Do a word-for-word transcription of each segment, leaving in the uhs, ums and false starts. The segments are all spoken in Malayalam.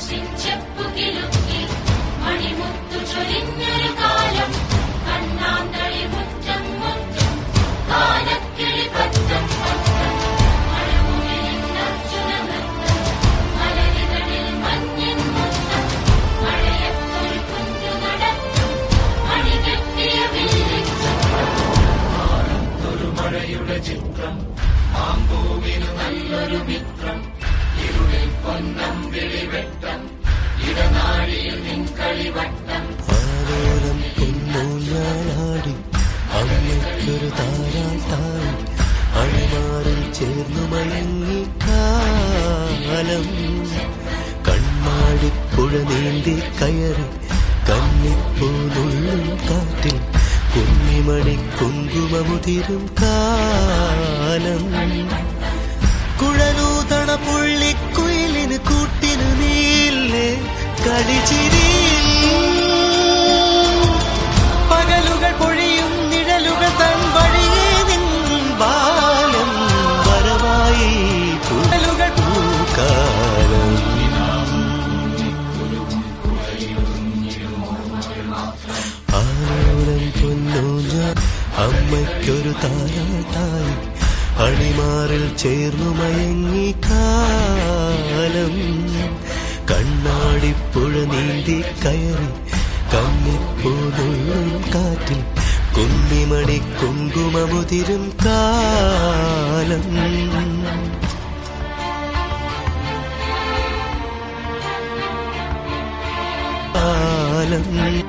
ചിത്രം മാമ്പൂവിനു നല്ലൊരു മിത്രം ഇരുളിൽ പൊന്നം വിളിവെട്ടം ഇടനാഴിയിൽ നിൻകളിവട്ടം ആരോരം പൊന്നൂഞ്ഞാലാടി അമ്മയ്ക്കൊരു താരാട്ടായി അണിമാറിൽ ചേർന്നു മയങ്ങി കാലം കണ്ണാടിപ്പുഴ നീന്തി കയറി കന്നിപ്പൂനുള്ളും കാറ്റിൽ കുഞ്ഞിമണി കുങ്കുമമുതിരും കാലം കുഴലൂതണ പുള്ളിക്കുയിലിന് കൂട്ടിനു നീല്ലേ കളിച്ചിരിയിൽ പകലുകൾ പൊഴിയും നിഴലുകൾ തൻ വഴിയേ നിൻ ബാലം വരവായി കുഴലുകൾ പൂക്കാലം ആരോരം പൊന്നൂഞ്ഞ അമ്മയ്ക്കൊരു താരാട്ടായി അണിമാറിൽ ചേർന്നു മയങ്ങി കാലം കണ്ണാടിപ്പുഴ നീന്തി കയറി കന്നിപ്പൂനുള്ളും കാറ്റിൽ കുന്നിമണി കുങ്കുമമുതിരും കാലം കാലം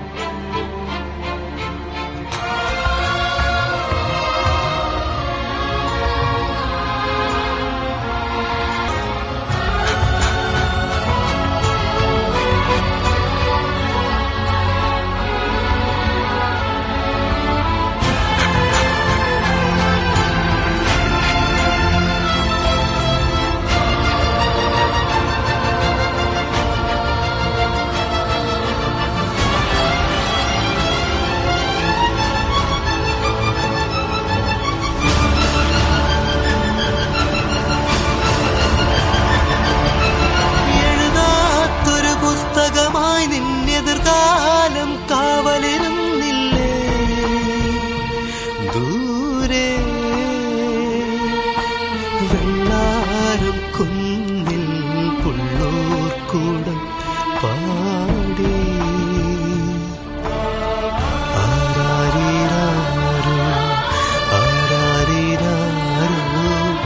എതിർകാലം കാവലിരുന്നില്ലേ ദൂരെ വെള്ളാരം കുന്നിൽ പുള്ളൂർ കൂടം പാടി ആരാരിരാരോ ആരാരിരാരോ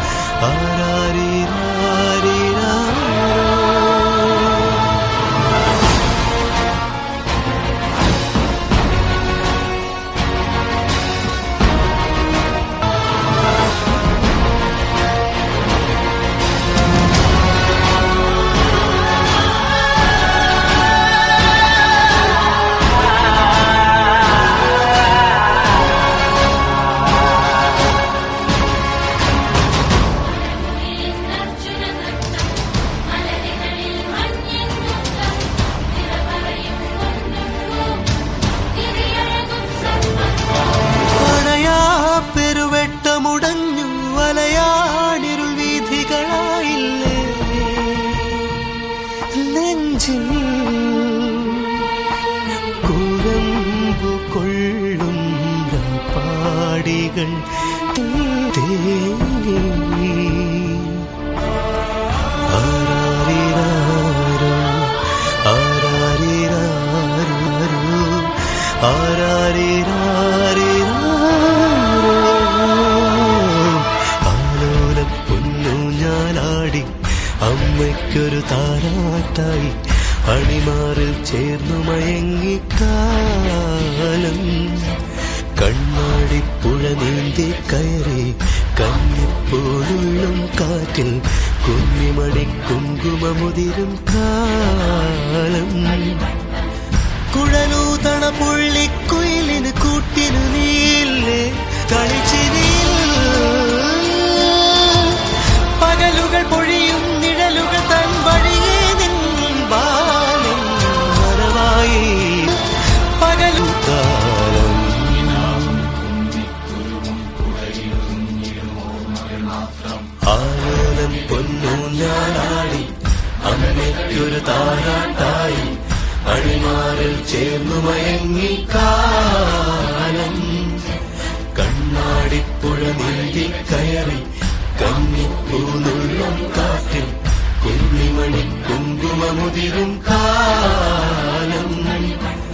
ആരാരിരാരിരാരോ പെരുവെട്ടമുടഞ്ഞു വലയാണിരുൾ വീഥികളായില്ലേ നെഞ്ചിൽ കുഴമ്പു കൊള്ളും പാടികൾ തേങ്ങി ആരാരിരാരോ ആരാരിരാരോ ആരാരിരാരോ ാടി അമ്മയ്ക്കൊരു താരാട്ടായി അണിമാറിൽ ചേർന്നു മയങ്ങിക്കാലം കണ്ണാടിപ്പുഴ നീന്തി കയറി കന്നിപ്പോഴുള്ളും കാറ്റിൽ കുഞ്ഞിമണി കുങ്കുമമുതിരും കാലം കുഴലൂതണ പുള്ളിക്കുയിലിന് കൂട്ടിനു നീല്ലേ കളിച്ചിരിയിൽ പകലുകൾ പൊഴിയും നിഴലുകൾ തൻ വഴിയേ നിൻ ബാലം വരവായി പകലുകാലം ആരോലം പൊന്നൂഞ്ഞാലാടി അമ്മ എനിക്കൊരു താരാട്ടായി അണിമാറിൽ ചേർന്നു മയങ്ങി കാലം. കണ്ണാടിപ്പുഴ നീന്തി കയറി കന്നിപ്പൂനുള്ളം കാറ്റിൽ കുഞ്ഞിമണി കുങ്കുമമുതിരും കാലം.